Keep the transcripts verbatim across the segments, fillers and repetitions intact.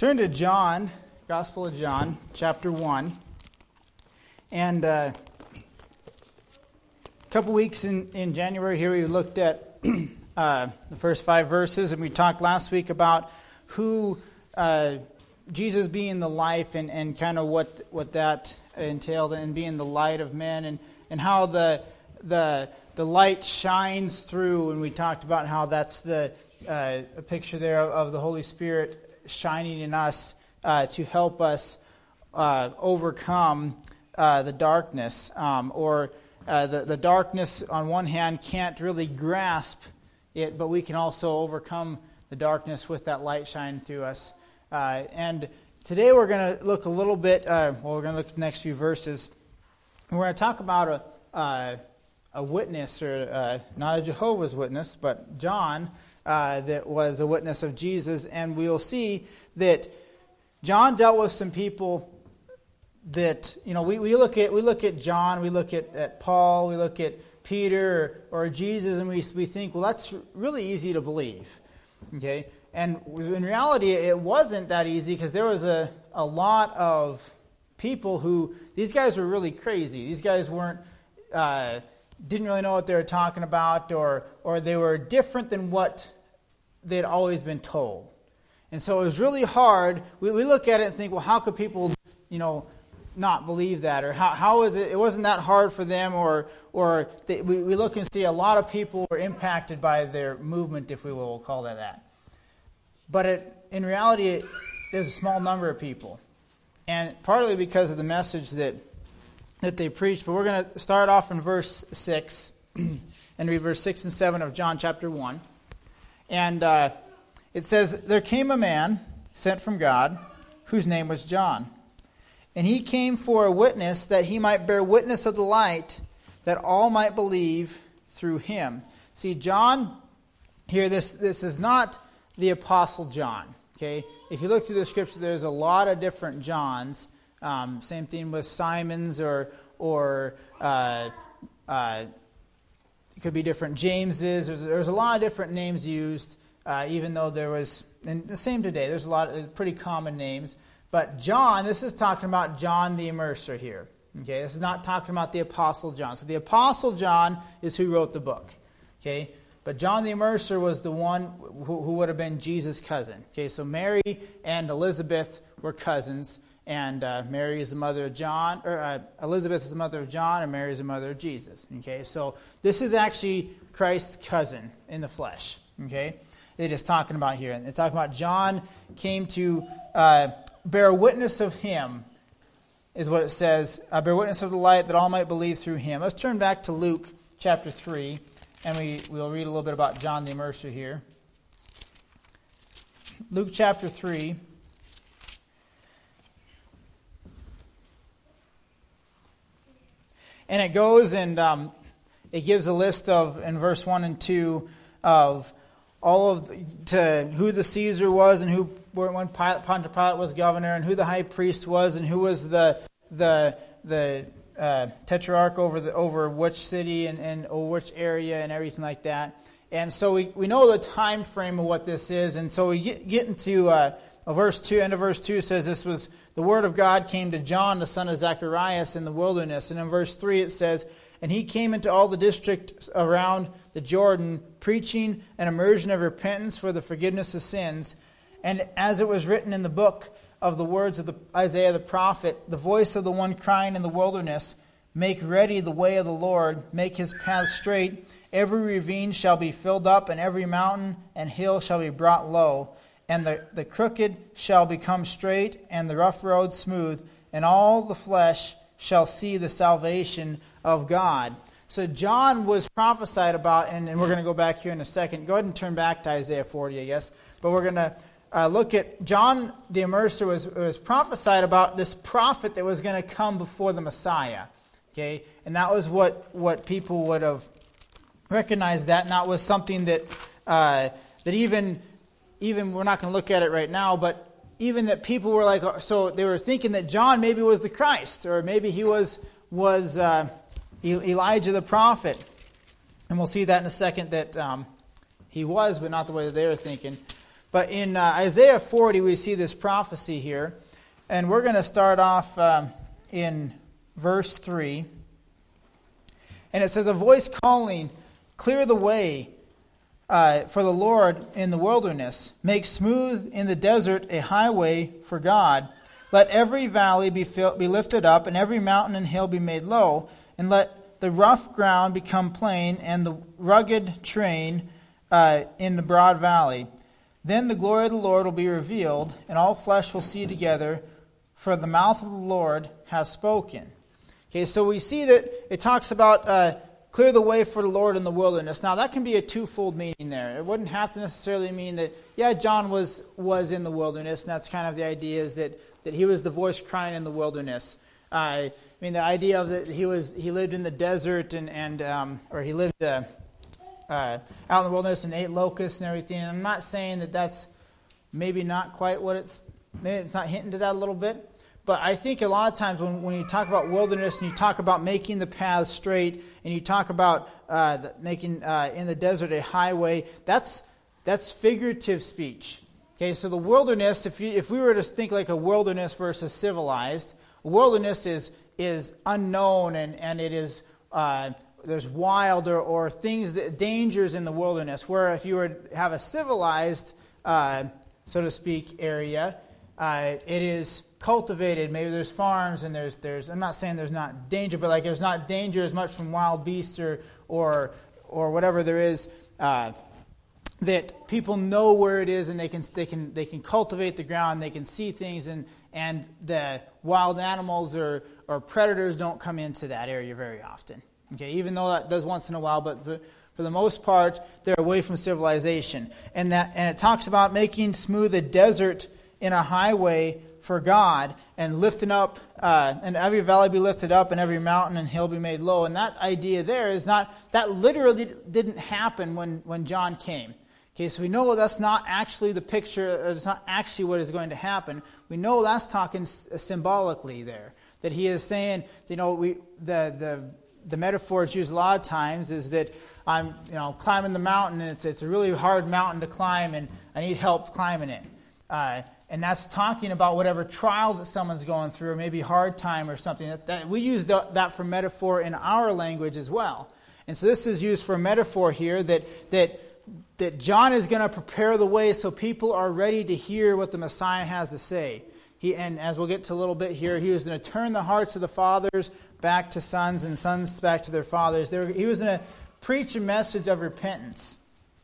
Turn to John, Gospel of John, chapter one. And uh, a couple weeks in, in January here, we looked at uh, the first five verses, and we talked last week about who uh, Jesus being the life and, and kind of what what that entailed, and being the light of men, and, and how the the the light shines through. And we talked about how that's the uh, a picture there of, of the Holy Spirit shining in us uh, to help us uh, overcome uh, the darkness, um, or uh, the the darkness on one hand can't really grasp it, but we can also overcome the darkness with that light shining through us. Uh, and today we're going to look a little bit. Uh, well, we're going to look at the next few verses. And we're going to talk about a uh, a witness, or uh, not a Jehovah's Witness, but John. Uh, that was a witness of Jesus, and we'll see that John dealt with some people that, you know, we, we look at we look at John, we look at, at Paul, we look at Peter or, or Jesus, and we we think, well, that's really easy to believe, okay? And in reality, it wasn't that easy, because there was a, a lot of people who, these guys were really crazy. These guys weren't, uh, didn't really know what they were talking about, or or they were different than what they'd always been told. And so it was really hard. We, we look at it and think, well, how could people, you know, not believe that? Or how how is it, it wasn't that hard for them, or or they, we, we look and see a lot of people were impacted by their movement, if we will, we'll call that that. But it, in reality, it, there's a small number of people. And partly because of the message that that they preached. But we're going to start off in verse six and read verse six and seven of John chapter one. And uh, it says, "There came a man sent from God, whose name was John. And he came for a witness, that he might bear witness of the light, that all might believe through him." See, John, here, this, this is not the Apostle John. Okay, if you look through the scripture, there's a lot of different Johns. Um, same thing with Simons, or or uh, uh, it could be different Jameses. There's, there's a lot of different names used, uh, even though there was, and the same today, there's a lot of pretty common names. But John, this is talking about John the Immerser here. Okay, this is not talking about the Apostle John. So the Apostle John is who wrote the book. Okay, but John the Immerser was the one who, who would have been Jesus' cousin. Okay, so Mary and Elizabeth were cousins. And uh, Mary is the mother of John, or uh, Elizabeth is the mother of John, and Mary is the mother of Jesus. Okay, so this is actually Christ's cousin in the flesh. Okay, it is talking about here, and it's talking about John came to uh, bear witness of him, is what it says. Uh, bear witness of the light, that all might believe through him. Let's turn back to Luke chapter three, and we we'll read a little bit about John the Immerser here. Luke chapter three. And it goes and um, it gives a list of, in verse one and two, of all of the, to who the Caesar was, and who when Pilate, Pontius Pilate was governor, and who the high priest was, and who was the the the uh, tetrarch over the over which city and, and or which area and everything like that. And so we, we know the time frame of what this is, and so we get, get into uh, verse two. End of verse two says this was the word of God came to John, the son of Zacharias, in the wilderness. And in verse three it says, "And he came into all the district around the Jordan, preaching an immersion of repentance for the forgiveness of sins. And as it was written in the book of the words of the Isaiah the prophet, the voice of the one crying in the wilderness, make ready the way of the Lord, make his path straight. Every ravine shall be filled up, and every mountain and hill shall be brought low. And the, the crooked shall become straight, and the rough road smooth, and all the flesh shall see the salvation of God." So John was prophesied about, and, and we're going to go back here in a second. Go ahead and turn back to Isaiah forty, I guess. But we're going to uh, look at John the Immerser was, was prophesied about this prophet that was going to come before the Messiah. Okay, and that was what, what people would have recognized that, and that was something that uh, that even... Even we're not going to look at it right now, but even that people were like, so they were thinking that John maybe was the Christ, or maybe he was was uh, Elijah the prophet, and we'll see that in a second that um, he was, but not the way that they were thinking. But in uh, Isaiah forty, we see this prophecy here. And we're going to start off um, in verse three. And it says, a voice calling, clear the way uh, for the Lord in the wilderness. Make smooth in the desert a highway for God. Let every valley be, fill, be lifted up, and every mountain and hill be made low. And let the rough ground become plain, and the rugged terrain uh, in the broad valley. Then the glory of the Lord will be revealed, and all flesh will see together, for the mouth of the Lord has spoken. Okay, so we see that it talks about uh, clear the way for the Lord in the wilderness. Now, that can be a twofold meaning there. It wouldn't have to necessarily mean that, yeah, John was was in the wilderness, and that's kind of the idea is that, that he was the voice crying in the wilderness. Uh, I mean, the idea of that he was he lived in the desert and and um, or he lived uh, uh, out in the wilderness and ate locusts and everything. And I'm not saying that that's maybe not quite what it's. Maybe it's not hinting to that a little bit. But I think a lot of times when, when you talk about wilderness and you talk about making the paths straight and you talk about uh, the, making uh, in the desert a highway, that's that's figurative speech. Okay, so the wilderness, if you, if we were to think like a wilderness versus civilized, wilderness is is unknown and and it is uh, there's wild or, or things that, dangers in the wilderness. Where if you were to have a civilized, uh, so to speak, area, uh, it is cultivated. Maybe there's farms and there's there's I'm not saying there's not danger, but like there's not danger as much from wild beasts or or or whatever there is, uh, that people know where it is and they can they can they can cultivate the ground, they can see things, and and the wild animals or or predators don't come into that area very often. Okay, even though that does once in a while, but for, for the most part they're away from civilization. And that and it talks about making smooth a desert in a highway for God, and lifting up, uh, and every valley be lifted up, and every mountain and hill be made low. And that idea there is not, that literally didn't happen when, when John came. Okay, so we know that's not actually the picture, or it's not actually what is going to happen. We know that's talking symbolically there. That he is saying, you know, we the the the metaphor it's used a lot of times is that I'm, you know, climbing the mountain, and it's it's a really hard mountain to climb, and I need help climbing it. Uh, And that's talking about whatever trial that someone's going through, or maybe hard time or something. That, that we use the, that for metaphor in our language as well. And so this is used for metaphor here, that that that John is going to prepare the way so people are ready to hear what the Messiah has to say. He, and as we'll get to a little bit here, he was going to turn the hearts of the fathers back to sons and sons back to their fathers. Were, he was going to preach a message of repentance.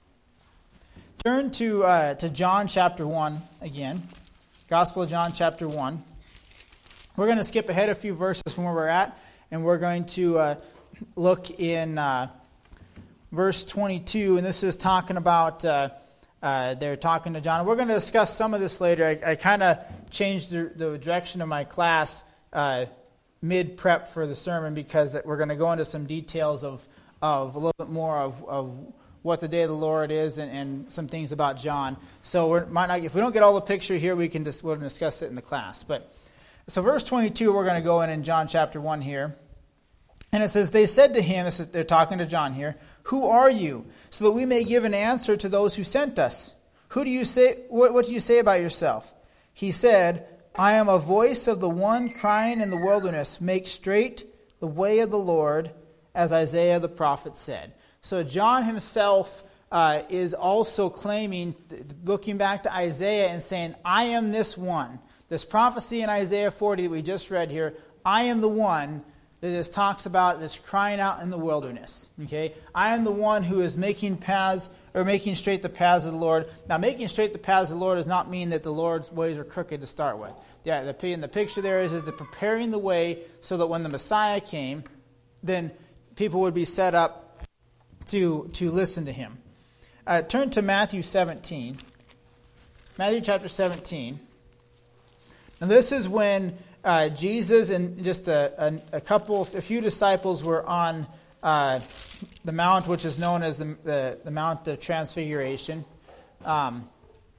Turn to uh, to John chapter one again. Gospel of John chapter one. We're going to skip ahead a few verses from where we're at, and we're going to uh, look in uh, verse twenty-two, and this is talking about, uh, uh, they're talking to John. We're going to discuss some of this later. I, I kind of changed the, the direction of my class uh, mid-prep for the sermon, because we're going to go into some details of, of a little bit more of, of what the day of the Lord is, and, and some things about John. So we might not, if we don't get all the picture here, we can just we'll discuss it in the class. But so verse twenty-two, we're going to go in in John chapter one here, and it says, "They said to him," this is, they're talking to John here, "Who are you, so that we may give an answer to those who sent us? Who do you say? What, what do you say about yourself?" He said, "I am a voice of the one crying in the wilderness, make straight the way of the Lord, as Isaiah the prophet said." So John himself uh, is also claiming, looking back to Isaiah and saying, I am this one. This prophecy in Isaiah forty that we just read here, I am the one that this talks about, this crying out in the wilderness. Okay, I am the one who is making paths, or making straight the paths of the Lord. Now, making straight the paths of the Lord does not mean that the Lord's ways are crooked to start with. Yeah, the, the picture there is, is the preparing the way so that when the Messiah came, then people would be set up to to listen to him. Uh, turn to Matthew seventeen. Matthew chapter seventeen. And this is when uh, Jesus and just a, a, a couple, a few disciples were on uh, the mount, which is known as the, the, the Mount of Transfiguration. Um,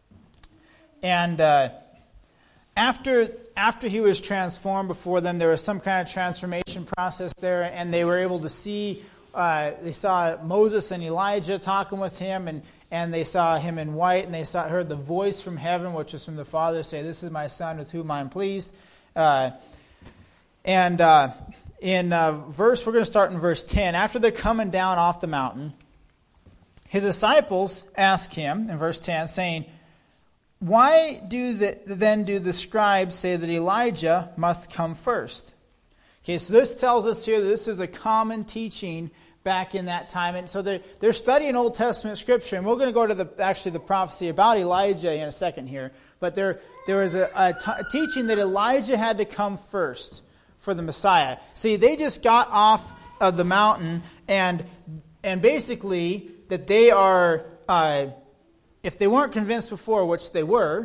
and uh, after after he was transformed before them, there was some kind of transformation process there, and they were able to see uh, they saw Moses and Elijah talking with him, and, and they saw him in white, and they saw heard the voice from heaven, which was from the Father, say, "This is my Son with whom I am pleased." Uh, and uh, in uh, verse, we're going to start in verse ten. After they're coming down off the mountain, his disciples ask him, in verse ten, saying, "Why do the, then do the scribes say that Elijah must come first?" Okay, so this tells us here that this is a common teaching back in that time. And so they're, they're studying Old Testament Scripture. And we're going to go to the actually the prophecy about Elijah in a second here. But there, there was a, a, t- a teaching that Elijah had to come first for the Messiah. See, they just got off of the mountain, and and basically that they are, uh, if they weren't convinced before, which they were,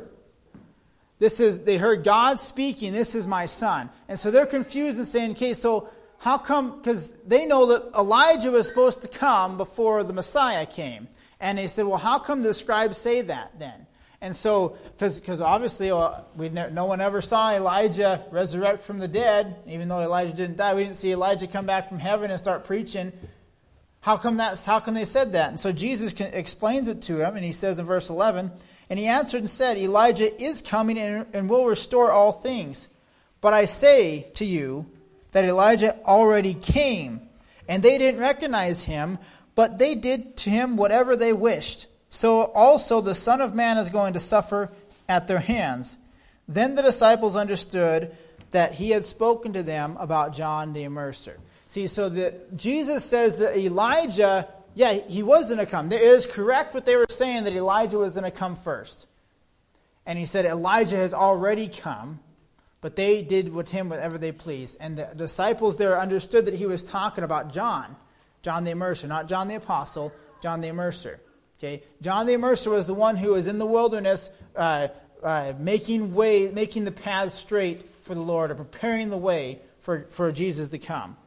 this is they heard God speaking, "This is my Son." And so they're confused and saying, okay, so how come, because they know that Elijah was supposed to come before the Messiah came. And they said, well, how come the scribes say that then? And so, because obviously well, we ne- no one ever saw Elijah resurrect from the dead, even though Elijah didn't die. We didn't see Elijah come back from heaven and start preaching. How come that's, how come they said that? And so Jesus can, explains it to him, and he says in verse eleven, "And he answered and said, Elijah is coming and, and will restore all things. But I say to you that Elijah already came, and they didn't recognize him, but they did to him whatever they wished. So also the Son of Man is going to suffer at their hands." Then the disciples understood that he had spoken to them about John the Immerser. See, so the, Jesus says that Elijah, yeah, he was going to come. It is correct what they were saying, that Elijah was going to come first. And he said Elijah has already come, but they did with him whatever they pleased. And the disciples there understood that he was talking about John, John the Immerser, not John the Apostle, John the Immerser. Okay, John the Immerser was the one who was in the wilderness, uh, uh, making way, making the path straight for the Lord, or preparing the way for, for Jesus to come.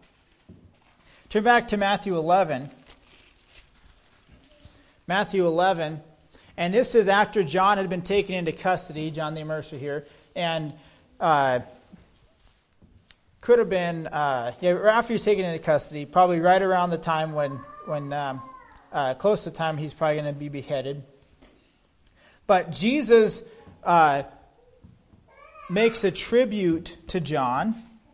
Turn back to Matthew eleven. Matthew eleven, and this is after John had been taken into custody, John the Immerser here, and uh, could have been, uh, yeah, after he's taken into custody, probably right around the time when, when um, uh, close to the time he's probably going to be beheaded. But Jesus uh, makes a tribute to John.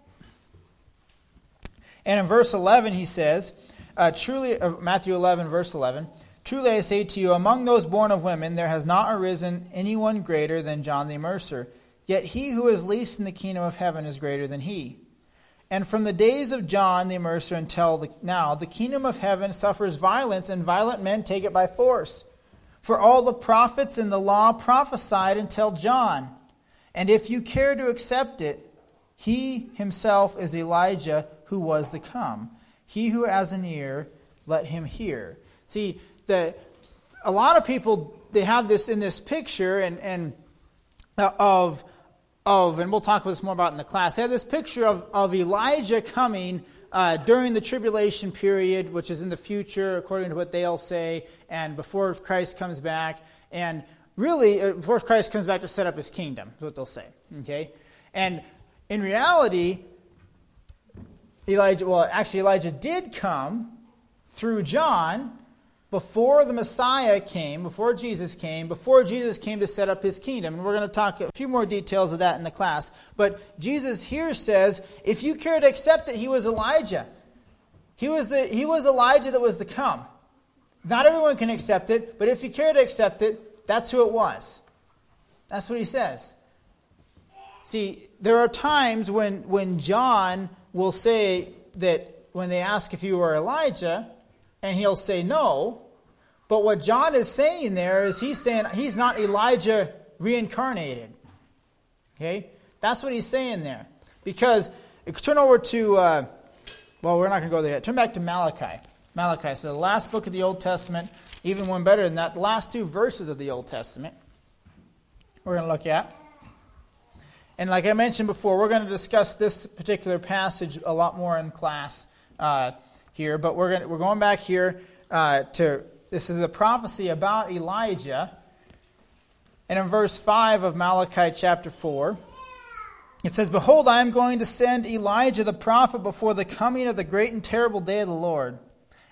And in verse eleven he says, uh, truly, uh, Matthew eleven, verse eleven, "Truly I say to you, among those born of women, there has not arisen anyone greater than John the Immerser. Yet he who is least in the kingdom of heaven is greater than he. And from the days of John the Immerser until the, now, the kingdom of heaven suffers violence, and violent men take it by force. For all the prophets in the law prophesied until John. And if you care to accept it, he himself is Elijah who was to come. He who has an ear, let him hear." See, the a lot of people, they have this in this picture and and uh, of of and we'll talk about this more about in the class. They have this picture of of Elijah coming uh, during the tribulation period, which is in the future, according to what they'll say, and before Christ comes back, and really uh, before Christ comes back to set up his kingdom, is what they'll say. Okay, and in reality, Elijah, well, actually Elijah did come through John before the Messiah came, before Jesus came, before Jesus came to set up his kingdom. And we're going to talk a few more details of that in the class. But Jesus here says, if you care to accept it, he was Elijah. He was the he was Elijah that was to come. Not everyone can accept it, but if you care to accept it, that's who it was. That's what he says. See, there are times when, when John will say that when they ask if you were Elijah, and he'll say no. But what John is saying there is he's saying he's not Elijah reincarnated. Okay? That's what he's saying there. Because, turn over to, uh, well, we're not going to go there yet. Turn back to Malachi. Malachi, so the last book of the Old Testament, even one better than that, the last two verses of the Old Testament we're going to look at. And like I mentioned before, we're going to discuss this particular passage a lot more in class uh, here. But we're going we're going back here uh, to, this is a prophecy about Elijah. And in verse five of Malachi chapter four, it says, "Behold, I am going to send Elijah the prophet before the coming of the great and terrible day of the Lord.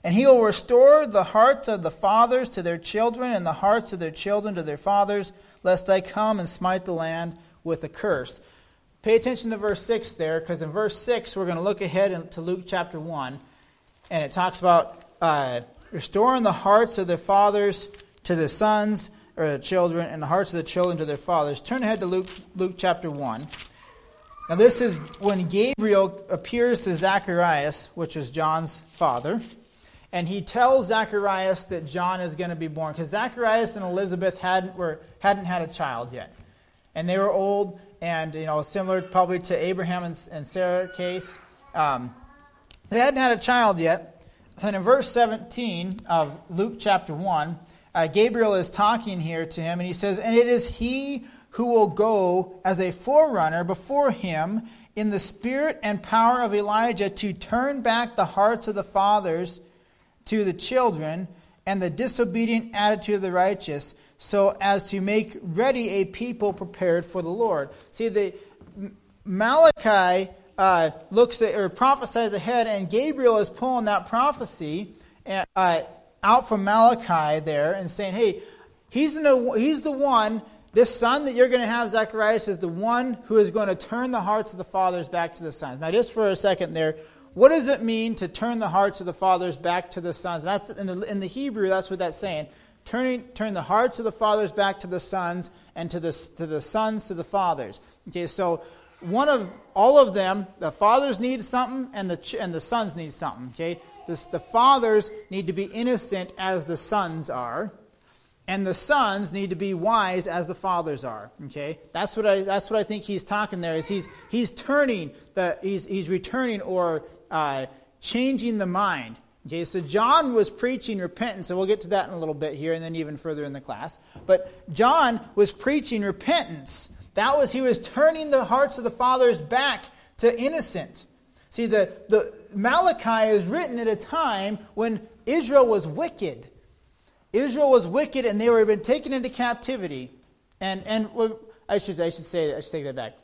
And he will restore the hearts of the fathers to their children, and the hearts of their children to their fathers, lest I come and smite the land with a curse. Pay attention to verse six there, because in verse six we're going to look ahead to Luke chapter one, and it talks about uh, restoring the hearts of their fathers to the sons, or the children, and the hearts of the children to their fathers. Turn ahead to Luke, Luke chapter one. Now this is when Gabriel appears to Zacharias, which is John's father. And he tells Zacharias that John is going to be born. Because Zacharias and Elizabeth hadn't, were, hadn't had a child yet. And they were old, and you know, similar probably to Abraham and, and Sarah's case. Um, they hadn't had a child yet. And in verse seventeen of Luke chapter one, uh, Gabriel is talking here to him, and he says, "And it is he who will go as a forerunner before him in the spirit and power of Elijah to turn back the hearts of the fathers to the children, and the disobedient attitude of the righteous, so as to make ready a people prepared for the Lord." See, the Malachi uh, looks at or prophesies ahead, and Gabriel is pulling that prophecy uh, out from Malachi there and saying, "Hey, he's the he's the one. This son that you're going to have, Zacharias, is the one who is going to turn the hearts of the fathers back to the sons." Now, just for a second there. What does it mean to turn the hearts of the fathers back to the sons? That's in the, in the Hebrew, that's what that's saying. Turning, turn the hearts of the fathers back to the sons, and to the to the sons to the fathers. Okay, so one of all of them, the fathers need something, and the and the sons need something. Okay, this, the fathers need to be innocent as the sons are, and the sons need to be wise as the fathers are. Okay, that's what I that's what I think he's talking there. Is he's he's turning the he's he's returning or uh, changing the mind. Okay, so John was preaching repentance, and we'll get to that in a little bit here, and then even further in the class. But John was preaching repentance. That was he was turning the hearts of the fathers back to innocent. See, the the Malachi is written at a time when Israel was wicked. Israel was wicked, and they were been taken into captivity. And and well, I should I should say I should take that back.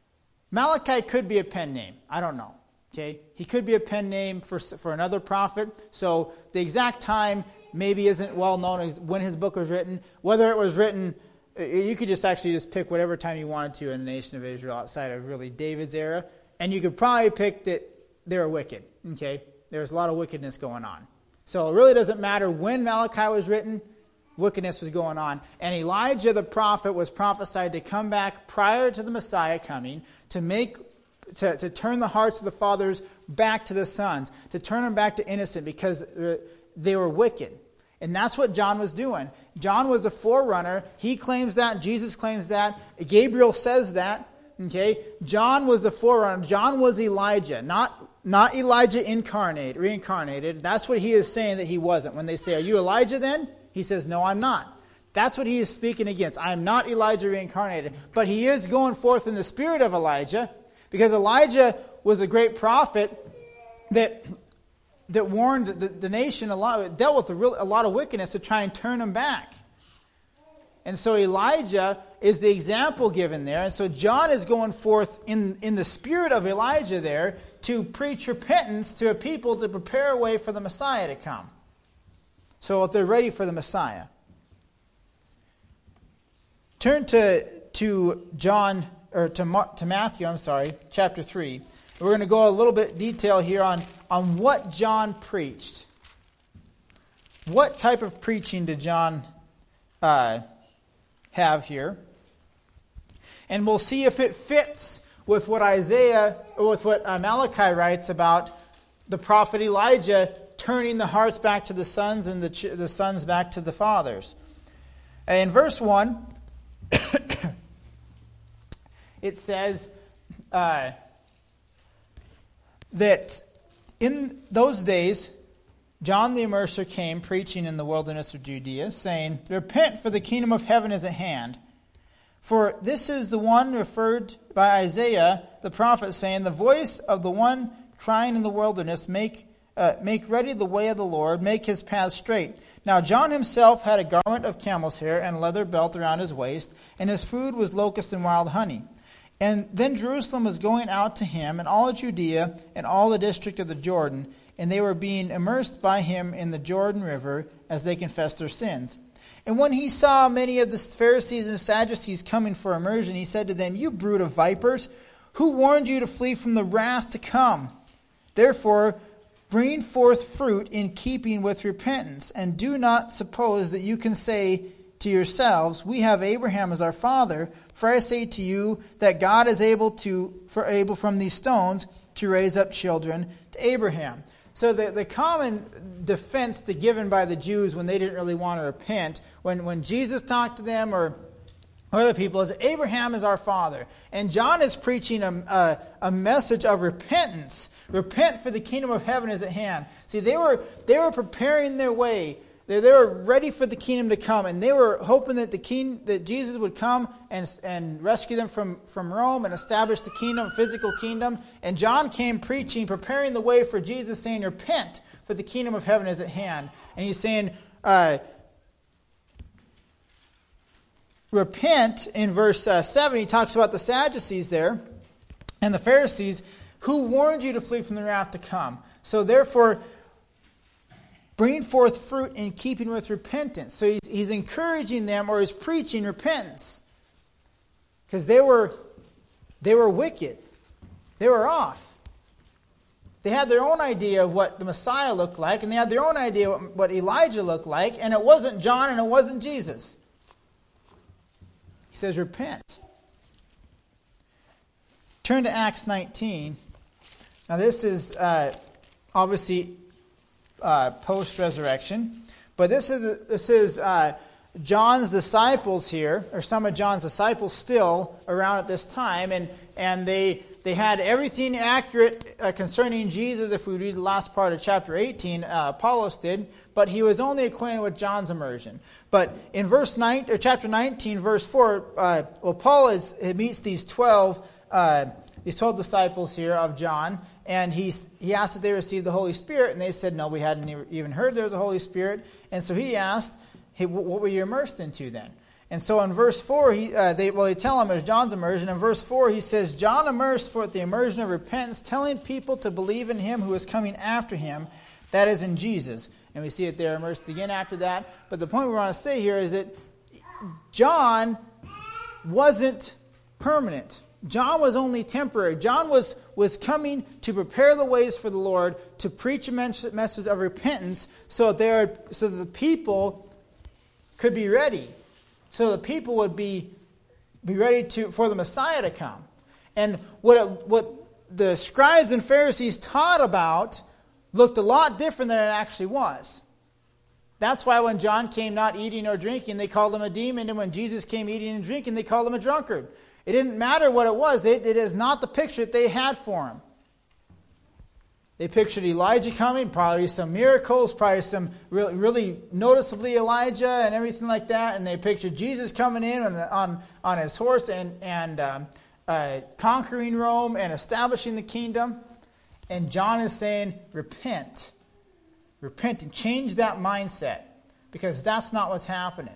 Malachi could be a pen name. I don't know. Okay, he could be a pen name for for another prophet. So the exact time maybe isn't well known as when his book was written. Whether it was written, you could just actually just pick whatever time you wanted to in the nation of Israel outside of really David's era, and you could probably pick that they were wicked. Okay, there's a lot of wickedness going on. So it really doesn't matter when Malachi was written, wickedness was going on. And Elijah the prophet was prophesied to come back prior to the Messiah coming to make to, to turn the hearts of the fathers back to the sons, to turn them back to innocent because they were wicked. And that's what John was doing. John was a forerunner. He claims that. Jesus claims that. Gabriel says that. Okay, John was the forerunner. John was Elijah, not Not Elijah incarnate, reincarnated. That's what he is saying that he wasn't. When they say, "Are you Elijah then?" He says, "No, I'm not." That's what he is speaking against. I am not Elijah reincarnated. But he is going forth in the spirit of Elijah, because Elijah was a great prophet that that warned the, the nation a lot, dealt with a, real, a lot of wickedness to try and turn them back. And so Elijah is the example given there. And so John is going forth in, in the spirit of Elijah there to preach repentance to a people to prepare a way for the Messiah to come. So if they're ready for the Messiah. Turn to to John or to Mar, to Matthew, I'm sorry, chapter three. We're going to go a little bit detail here on, on what John preached. What type of preaching did John uh, have here? And we'll see if it fits with what Isaiah, or with what uh, Malachi writes about the prophet Elijah turning the hearts back to the sons and the, ch- the sons back to the fathers. In verse one, it says uh, that in those days, John the Immerser came preaching in the wilderness of Judea, saying, "Repent, for the kingdom of heaven is at hand. For this is the one referred by Isaiah the prophet, saying, The voice of the one crying in the wilderness, Make uh, make ready the way of the Lord, make his path straight. Now John himself had a garment of camel's hair and a leather belt around his waist, and his food was locust and wild honey. And then Jerusalem was going out to him, and all Judea, and all the district of the Jordan, and they were being immersed by him in the Jordan River as they confessed their sins. And when he saw many of the Pharisees and Sadducees coming for immersion, he said to them, "You brood of vipers, who warned you to flee from the wrath to come? Therefore, bring forth fruit in keeping with repentance, and do not suppose that you can say to yourselves, 'We have Abraham as our father.' For I say to you that God is able to, for able from these stones to raise up children to Abraham." So the, the common defense to given by the Jews when they didn't really want to repent, when, when Jesus talked to them or other people, is Abraham is our father. And John is preaching a, a, a message of repentance. Repent, for the kingdom of heaven is at hand. See, they were they were preparing their way. They, they were ready for the kingdom to come, and they were hoping that the king, that Jesus would come and and rescue them from, from Rome and establish the kingdom, physical kingdom. And John came preaching, preparing the way for Jesus, saying, "Repent, for the kingdom of heaven is at hand." And he's saying, uh, repent, in verse uh, seven, he talks about the Sadducees there and the Pharisees who warned you to flee from the wrath to come. So therefore, bring forth fruit in keeping with repentance. So he's, he's encouraging them, or he's preaching repentance. Because they were, they were wicked. They were off. They had their own idea of what the Messiah looked like, and they had their own idea what, what Elijah looked like, and it wasn't John and it wasn't Jesus. He says, repent. Turn to Acts nineteen. Now this is uh, obviously uh, post-resurrection, but this is this is uh, John's disciples here, or some of John's disciples still around at this time, and and they they had everything accurate uh, concerning Jesus. If we read the last part of chapter eighteen, uh, Apollos did, but he was only acquainted with John's immersion. But in verse nine, or chapter nineteen, verse four, uh, well, Paul is he meets these twelve uh, these twelve disciples here of John, and he's he asked if they received the Holy Spirit, and they said no, we hadn't even heard there was a Holy Spirit, and so he asked, hey, what were you immersed into then? And so in verse four, he, uh, they well, they tell him it's John's immersion. In verse four, he says, John immersed for the immersion of repentance, telling people to believe in him who is coming after him, that is in Jesus. And we see that they're immersed again after that. But the point we want to say here is that John wasn't permanent. John was only temporary. John was, was coming to prepare the ways for the Lord, to preach a message of repentance, so that, are, so that the people could be ready. So the people would be be ready to for the Messiah to come. And what it, what the scribes and Pharisees taught about looked a lot different than it actually was. That's why when John came not eating or drinking, they called him a demon. And when Jesus came eating and drinking, they called him a drunkard. It didn't matter what it was. It, it is not the picture that they had for him. They pictured Elijah coming, probably some miracles, probably some really, really noticeably Elijah and everything like that. And they pictured Jesus coming in on on, on his horse and, and um, uh, conquering Rome and establishing the kingdom. And John is saying, repent. Repent and change that mindset, because that's not what's happening.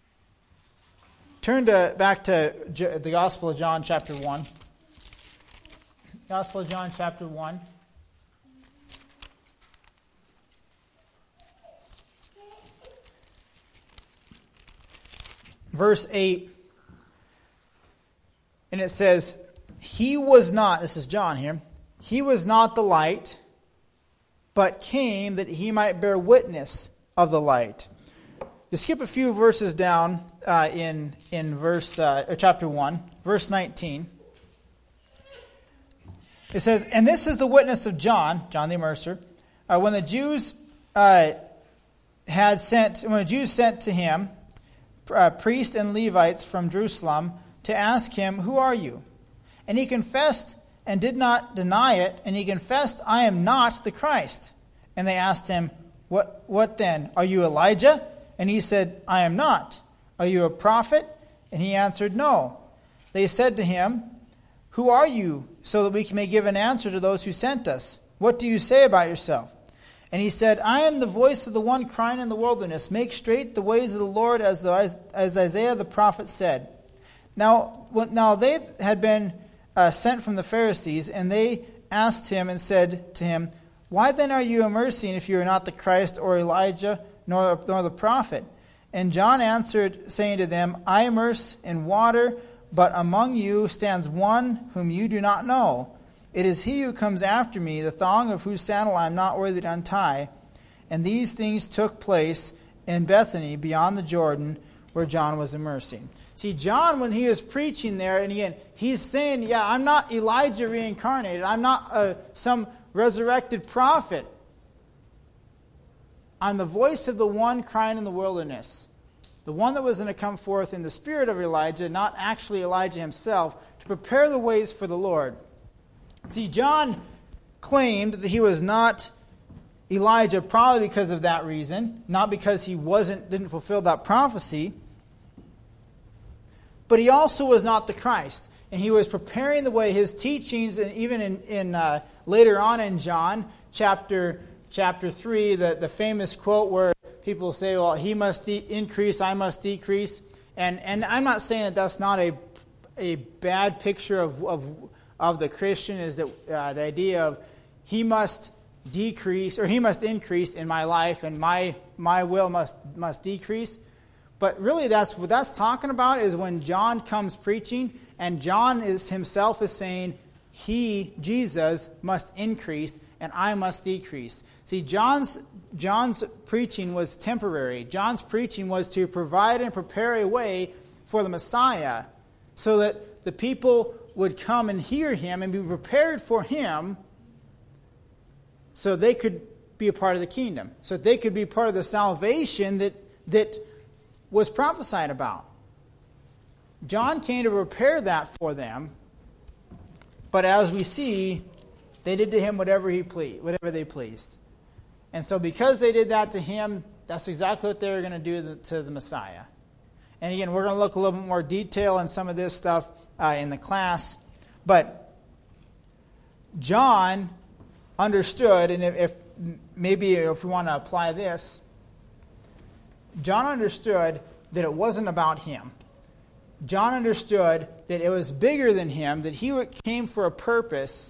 Turn to back to the Gospel of John chapter one. Gospel of John chapter one. Verse eight, and it says, he was not, this is John here, he was not the light, but came that he might bear witness of the light. To skip a few verses down uh, in in verse uh, or chapter one, verse nineteen, it says, and this is the witness of John, John the Immerser, uh, when the Jews uh, had sent, when the Jews sent to him Uh, priests and Levites from Jerusalem to ask him, who are you? And he confessed and did not deny it, and he confessed, I am not the Christ. And they asked him, What, what then? Are you Elijah? And he said, I am not. Are you a prophet? And he answered, no. They said to him, who are you, so that we may give an answer to those who sent us? What do you say about yourself? And he said, I am the voice of the one crying in the wilderness, make straight the ways of the Lord, as the, as Isaiah the prophet said. Now, now they had been uh, sent from the Pharisees, and they asked him and said to him, Why then are you immersing if you are not the Christ or Elijah, nor, nor the prophet? And John answered, saying to them, I immerse in water, but among you stands one whom you do not know. It is he who comes after me, the thong of whose sandal I am not worthy to untie. And these things took place in Bethany, beyond the Jordan, where John was immersing. See, John, when he was preaching there, and again, he's saying, yeah, I'm not Elijah reincarnated. I'm not uh, some resurrected prophet. I'm the voice of the one crying in the wilderness. The one that was going to come forth in the spirit of Elijah, not actually Elijah himself, to prepare the ways for the Lord. See, John claimed that he was not Elijah probably because of that reason, not because he wasn't didn't fulfill that prophecy. But he also was not the Christ. And he was preparing the way. His teachings, and even in, in uh, later on in John, chapter chapter three, the, the famous quote where people say, well, he must de- increase, I must decrease. And and I'm not saying that that's not a a bad picture of of, of the Christian, is that uh, the idea of he must decrease, or he must increase in my life, and my my will must must decrease. But really, that's what that's talking about is when John comes preaching, and John is himself is saying, he, Jesus, must increase, and I must decrease. See, John's John's preaching was temporary. John's preaching was to provide and prepare a way for the Messiah, so that the people would come and hear him and be prepared for him, so they could be a part of the kingdom, so that they could be part of the salvation that that was prophesied about. John came to prepare that for them, but as we see, they did to him whatever he pleased, whatever they pleased. And so because they did that to him, that's exactly what they were going to do to the Messiah. And again, we're going to look a little bit more detail in some of this stuff uh, in the class. But John understood, and if, if maybe if we want to apply this, John understood that it wasn't about him. John understood that it was bigger than him, that he came for a purpose,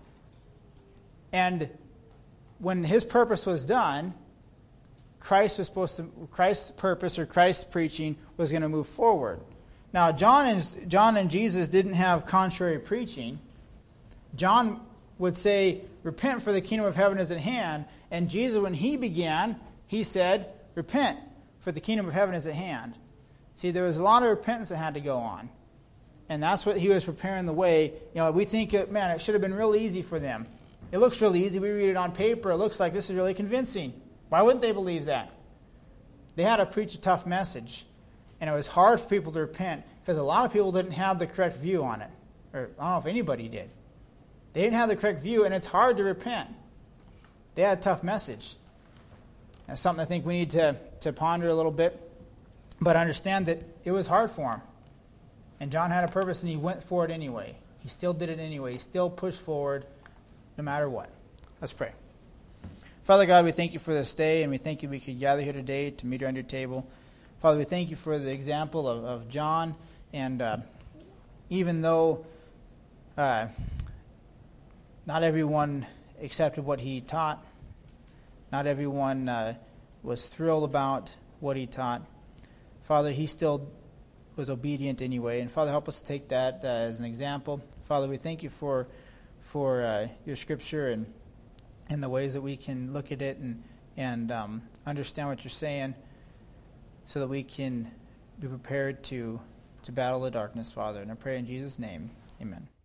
and when his purpose was done, Christ was supposed to, Christ's purpose or Christ's preaching was going to move forward. Now, John and John and Jesus didn't have contrary preaching. John would say, repent, for the kingdom of heaven is at hand. And Jesus, when he began, he said, repent, for the kingdom of heaven is at hand. See, there was a lot of repentance that had to go on. And that's what he was preparing the way. You know, we think, man, it should have been real easy for them. It looks really easy. We read it on paper. It looks like this is really convincing. Why wouldn't they believe that? They had to preach a tough message. And it was hard for people to repent because a lot of people didn't have the correct view on it. Or I don't know if anybody did. They didn't have the correct view, and it's hard to repent. They had a tough message. That's something I think we need to, to ponder a little bit. But understand that it was hard for him. And John had a purpose, and he went for it anyway. He still did it anyway. He still pushed forward no matter what. Let's pray. Father God, we thank you for this day, and we thank you we could gather here today to meet around your table. Father, we thank you for the example of, of John, and uh, even though uh, not everyone accepted what he taught, not everyone uh, was thrilled about what he taught, Father, he still was obedient anyway. And Father, help us to take that uh, as an example. Father, we thank you for for uh, your scripture and and the ways that we can look at it and and um, understand what you're saying, so that we can be prepared to to battle the darkness, Father. And I pray in Jesus' name, amen.